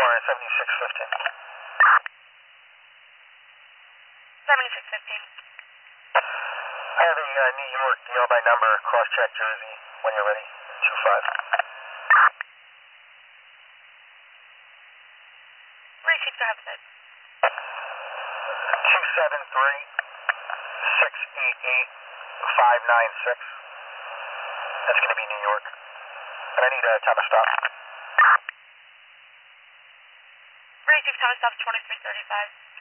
Warren, 7615. 7615. I have a New York deal by number, cross-check Jersey, when you're ready. 25. Repeat, go ahead, please. 273-688-596. That's going to be New York. And I need a time of stop. Repeat, time of stop 2335.